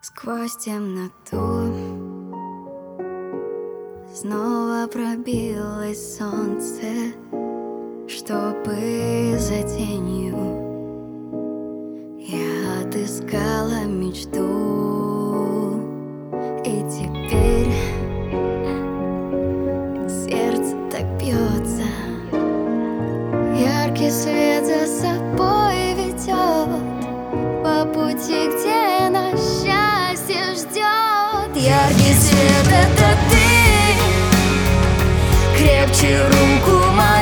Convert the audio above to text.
Сквозь темноту снова пробилось солнце, чтобы за тенью я отыскала мечту. И теперь сердце так бьется, яркий свет за собой ведет по пути, где нас счастье ждет. Яркий свет — это ты, крепче руку мою